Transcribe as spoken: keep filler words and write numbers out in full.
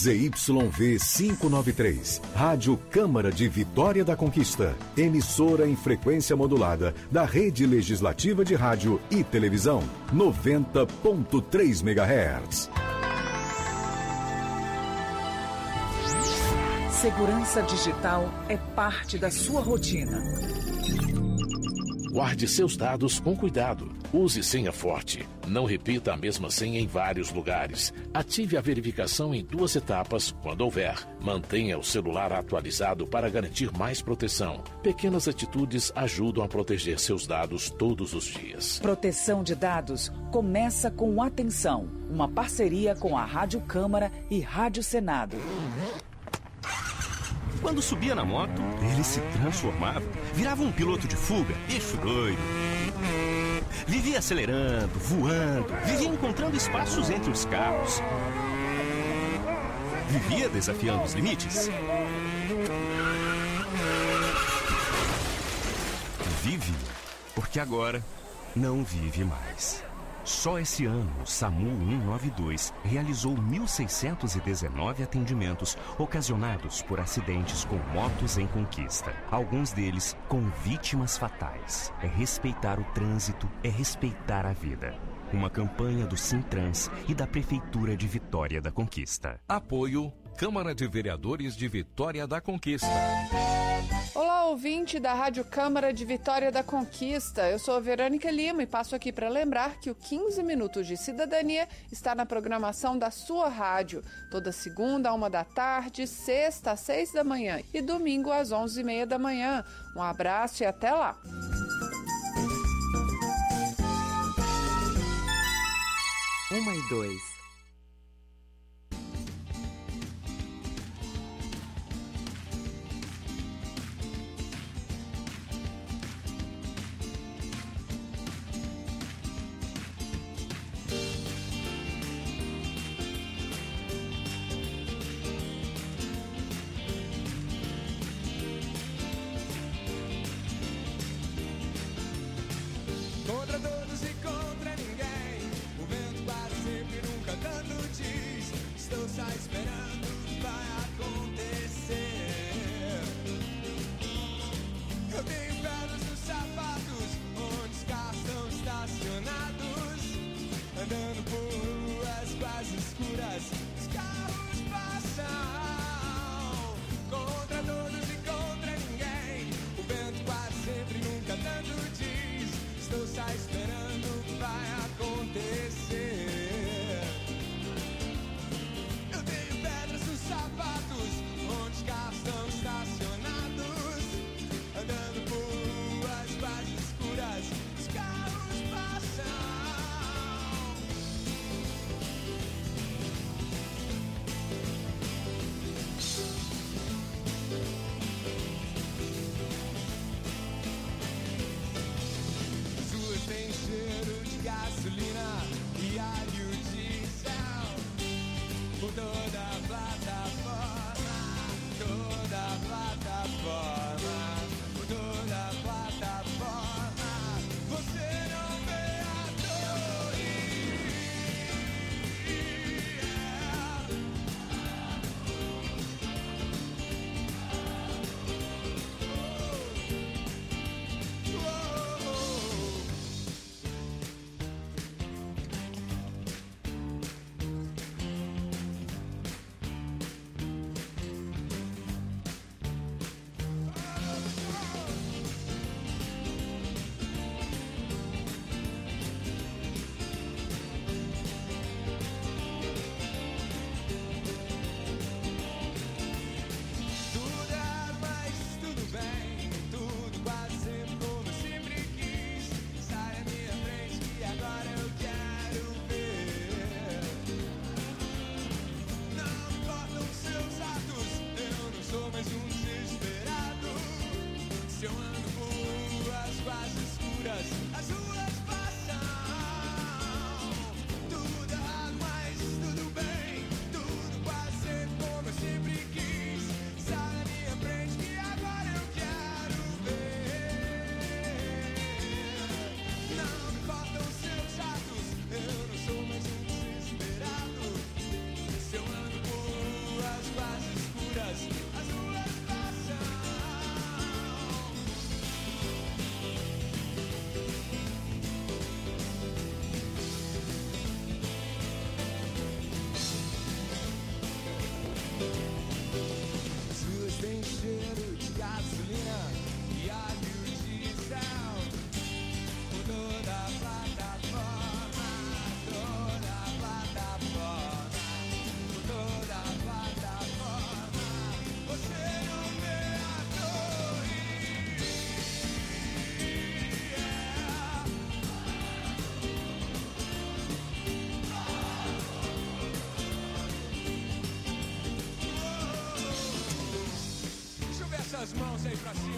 Z Y V quinhentos e noventa e três, Rádio Câmara de Vitória da Conquista, emissora em frequência modulada da Rede Legislativa de Rádio e Televisão, noventa ponto três megahertz. Segurança digital é parte da sua rotina. Guarde seus dados com cuidado. Use senha forte. Não repita a mesma senha em vários lugares. Ative a verificação em duas etapas quando houver. Mantenha o celular atualizado para garantir mais proteção. Pequenas atitudes ajudam a proteger seus dados todos os dias. Proteção de dados começa com Atenção, uma parceria com a Rádio Câmara e Rádio Senado. Quando subia na moto, ele se transformava, virava um piloto de fuga, eixo doido. Vivia acelerando, voando, vivia encontrando espaços entre os carros. Vivia desafiando os limites. Vive, porque agora não vive mais. Só esse ano, o SAMU cento e noventa e dois realizou mil seiscentos e dezenove atendimentos ocasionados por acidentes com motos em conquista. Alguns deles com vítimas fatais. É respeitar o trânsito, é respeitar a vida. Uma campanha do Sintrans e da Prefeitura de Vitória da Conquista. Apoio Câmara de Vereadores de Vitória da Conquista. Olá, ouvinte da Rádio Câmara de Vitória da Conquista. Eu sou a Verônica Lima e passo aqui para lembrar que o quinze Minutos de Cidadania está na programação da sua rádio. Toda segunda, a uma da tarde, sexta, às seis da manhã e domingo, às onze e meia da manhã. Um abraço e até lá! Uma e dois. Contra todos e contra ninguém, o vento bate sempre, nunca tanto diz. Estou só esperando o que vai acontecer. Eu tenho pedras nos sapatos, onde os carros estão estacionados. Andando por ruas quase escuras, os carros passam. Contra todos e contra ninguém, o vento bate sempre, nunca tanto diz. Estou só esperando o que vai acontecer. Eu tenho pedras nos sapatos, onde os carros estão estacionados. Andando por ruas quase escuras, os carros passam. Tem cheiro de gasolina e alho diesel por toda a plataforma, toda a plataforma, por toda a plataforma. Você não vê a torre. as mãos aí pra cima.